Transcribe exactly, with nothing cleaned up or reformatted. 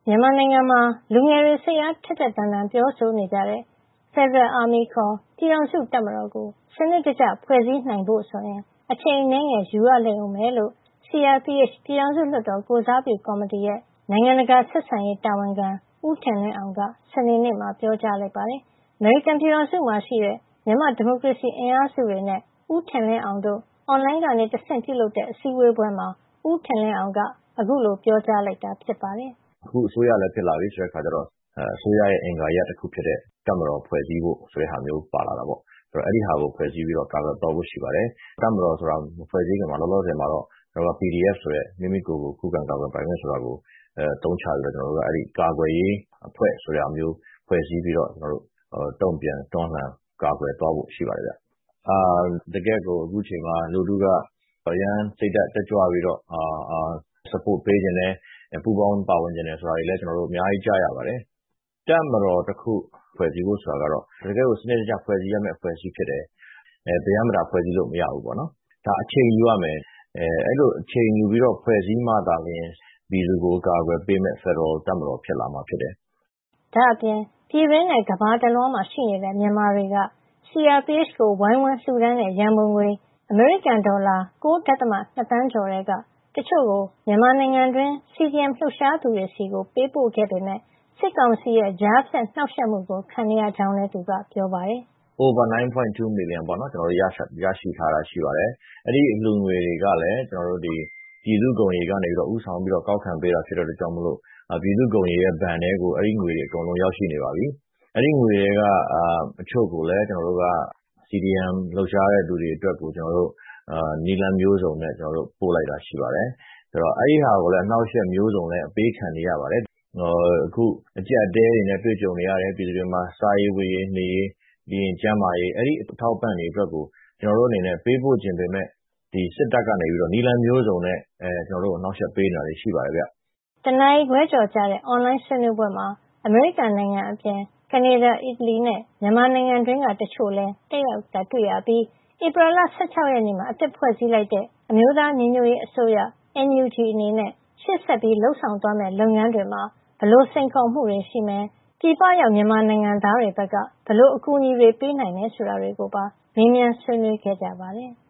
မြန်မာနိုင်ငံမှာလူငယ်တွေစိတ်အားထက်ထက်သန်သန်ပြောဆိုနေကြတဲ့ Federal Army ခေါ်ပြည်ထောင်စုတပ်မတော်ကိုစနစ်တကျဖွဲ့စည်းနိုင်ဖို့ဆိုရင်အချိန်အနည်းငယ်ယူရလိမ့်ဦးမယ်လို့ စီ အာർ ပီ အိတ် ပြည်ထောင်စုလွှတ်တော်ကိုယ်စားပြုကော်မတီရဲ့နိုင်ငံတကာဆက်ဆံရေးတာဝန်ခံဦးထင်လင်းအောင်ကစနေနေ့မှာပြောကြားလိုက်ပါတယ်။ အမေရိကန်ပြည်ထောင်စုမှာရှိတဲ့မြန်မာ့ဒီမိုကရေစီအင်အားစုတွေနဲ့ဦးထင်လင်းအောင်တို့အွန်လိုင်းကနေတဆင့်ပြုလုပ်တဲ့အစည်းအဝေးပွဲမှာဦးထင်လင်းအောင်ကအခုလိုပြောကြားလိုက်တာဖြစ်ပါတယ်။အခုအစိုးရလည်းဖြစ်လာပြီဆိုတဲ့အခါကျတော့အစိုးရရဲ့အင်္ဂါရပ်တစ်ခုဖြစ်တဲ့တပ်မတော်ဖွဲ့စည်းဖို့ဆိုတဲ့ဟာမျိုးပါလာတာပေါ့။ဆိုတော့အဲ့ဒီဟာကိုဖွဲ့စည်းပြီးတော့ကာကွယ်တော့ဖို့ရှိပါတယ်။တပ်မတော်ဆိုတာဖွဲ့စည်းကြမှာလောလောဆယ်မှာတော့ကျွန်တော်က ပီ ဒီ အက်ဖ် ဆိုတဲ့မိမိကိုယ်ကိုခုခံကာကွယ်ပိုင်ခွင့်ဆိုတာကိုအဲတုံးချပြီးတော့ကျွန်တော်တို့ကအဲ့ဒီကာကွယ်ရေးအဖွဲ့ဆိုတာမျိုးဖွဲ့စည်းပြီးတော့ကျွန်တော်တို့တုံ့ပြန်တွန်းလှန်ကာကွယ်တော့ဖို့ရှိပါတယ်ဗျ။အာတကယ်ကိုအခုချိန်မှာလူထုကအရန်စိတ်ဓာတ်တက်ကြွပြီးတော့အာအာ support ပေးခြင်းနဲ့ပူးပေါင်းပါဝင်ခြင်းနဲ့ဆိုတာတွေလည်းကျွန်တော်တို့အများကြီးကြားရပါတယ်။တပ်မတော်တစ်ခုဖွဲ့စည်းဖို့ဆိုတာကတော့တကယ်ကိုစနစ်တကျဖွဲ့စည်းရမယ့်အဖွဲ့အစည်းဖြစ်တယ်။အဲတရားမတာဖွဲ့စည်းလို့မရဘူးပေါ့နော်။ဒါအချိန်ယူရမယ်။အဲအဲ့လိုအချိန်ယူပြီးတော့ဖွဲ့စည်းမှသာလျှင်ပြည်သူကိုကာကွယ်ပေးမဲ့ Federal တပ်မတော်ဖြစ်လာမှာဖြစ်တယ်။ဒါအပြင်ပြည်တွင်းနဲ့ကမ္ဘာတလွှားမှာရှိနေတဲ့မြန်မာတွေက စီ အာር ပီ အိတ် ကိုဝိုင်းဝန်းလှူဒန်းတဲ့ရန်ပုံငွေအမေရိကန်ဒေါ်လာ ၉.၂ သန်းကျော်ထဲကတချို့ကိုမြန်မာနိုင်ငံတွင်း စီ ဒီ အမ် လှုပ်ရှားသူတွေဆီကိုပေးပို့ခဲ့ပေမဲ့စစ်ကောင်စီရဲ့ကြားဖြတ်နှောက်ယှက်မှုကိုခံနေရကြောင်းလည်းသူကပြောပါတယ်။ Over နင်းပွိုင့်တူ million ပေါ့နော်ကျွန်တော်တို့ရရှိရရှိထားတာရှိပါတယ်။အဲ့ဒီအလှူငွေတွေကလည်းကျွန်တော်တို့ဒီပြည်သူ့ဂုဏ်ရေးကနေပြီးတော့ဥဆောင်ပြီးတော့ကောက်ခံပေးတာဖြစ်တဲ့အတွက်ကြောင့်မလို့ပြည်သူ့ဂုဏ်ရေးရဲ့ဘဏ်တွေကိုအဲ့ဒီငွေတွေအကုန်လုံးရောက်ရှိနေပါပြီ။အဲ့ဒီငွေတွေကအာအချို့ကိုလည်းကျွန်တော်တို့က စီ ဒီ အမ် လှုပ်ရှားတဲ့သူတွေအတွက်ကိုကျွန်တော်တို့အာနီလန်မျိုးစုံနဲ့ကျွန်တော်တို့ပို့လိုက်တာရှိပါတယ်။ဆိုတော့အဲ့ဒီဟာကိုလည်းအနှောက်အယှက်မျိုးစုံနဲ့အပေးခံနေရပါတယ်။ဟိုအခုအကြက်တဲတွေနဲ့တွေ့ကြုံနေရတယ်ပြည်သူတွေမှာစားရေးဝေးရေးနေရေးဒီကျန်းမာရေးအဲ့ဒီအထောက်ပံ့တွေအတွက်ကိုကျွန်တော်တို့အနေနဲ့ပေးဖို့ခြင်းပေမဲ့ဒီစစ်တပ်ကနေပြီးတော့နီလန်မျိုးစုံနဲ့အဲကျွန်တော်တို့အနှောက်အယှက်ပေးနေတာတွေရှိပါတယ်ဗျ။တနအီခွဲကျော်ကြာတဲ့အွန်လိုင်းဆွေးနွေးပွဲမှာအမေရိကန်နိုင်ငံအပြင်ကနေဒါအီတလီနဲ့မြန်မာနိုင်ငံတွင်းကတချို့လည်းတက်ရောက်တာတွေ့ရပြီးဧပြီလ၁၆ရက်နေ့မှာအသစ်ဖွဲ့စည်းလိုက်တဲ့အမျိုးသားညီညွတ်ရေးအစိုးရ အန် ယူ ဂျီ အနေနဲ့ရှေ့ဆက်ပြီးလှုပ်ဆောင်သွားမယ့်လုပ်ငန်းတွေမှာဘယ်လိုစိန်ခေါ်မှုတွေရှိမယ်ပြည်ပရောက်မြန်မာနိုင်ငံသားတွေဘက်ကဘယ်လိုအကူအညီတွေပေးနိုင်မယ်ဆိုတာတွေကိုပါမေးမြန်းဆွေးနွေးခဲ့ကြပါတယ်။